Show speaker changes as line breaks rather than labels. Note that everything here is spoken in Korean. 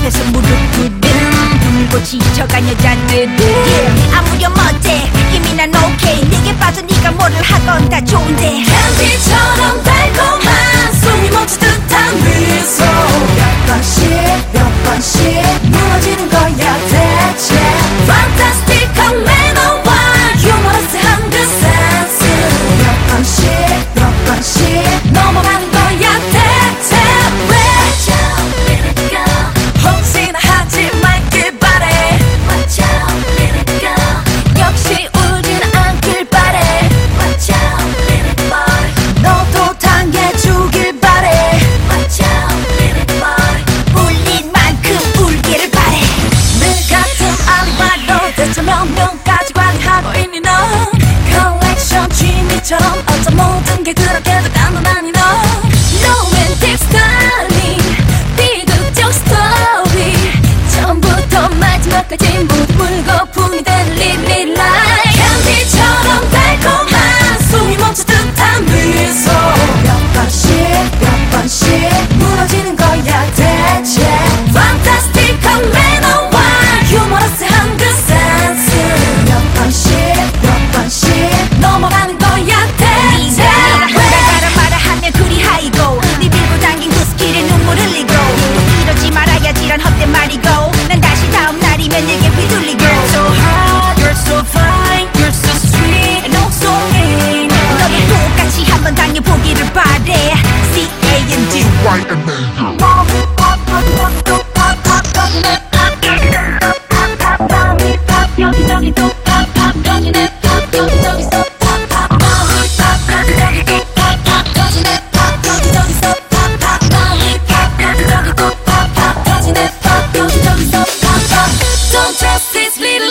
앞에서 무릎 꿇음 불고 지쳐간 여자들은 아무렴 어때 이미 난 오케이 네게 빠져 네가 뭐를 하건 다 좋은데
캔디처럼 달콤한 숨이 멈춘 듯한 미소 몇 번씩 무너지는 거야 대체 판타스틱한 매너와 유머러스한 그 센스 몇 번씩 넘어가는 거야 대체 왜 혹시나 하지 말길 바래 역시 울지는 않길 바래 너도 당해주길 바래
울린 만큼 울기를 바래
늘 같은 알바로 대체 몇 명까지 관리하고 있니 너 컬렉션 취미처럼 어쩜 모든 게 그렇게도 간단하니 너 로맨틱 스타일링 비극적 스토리 처음부터 마지막까지 모두 물거품이 된 립리 라이 캔디처럼 달콤한 숨이 멈춘 듯한 미소 몇 번씩 무너지는 거야 대체 판타스틱한 매너와 유머러스한 그 센스 몇 번씩 넘어가는 거야 대체
가라 말아 하면 그리 하이고 네 밀고 당긴 그 스킬에 눈물 흘리고 또 이러지 말아야지란 헛된 말이고 난 다시 다음 날이면 내게 휘둘리고
You're so hot, you're so fine, you're so sweet and oh so mean
너도 똑같이 한번 당해보기를 바래 C-A-N-D
Right and major.
여기저기 또 팝팝 터지네 팝 여기저기 또 팝팝 여기저기 또 팝팝 터지네 팝 여기저기 또 팝팝 여기저기 또 팝팝 터지네 팝 여기저기 또 팝팝 Don't trust this little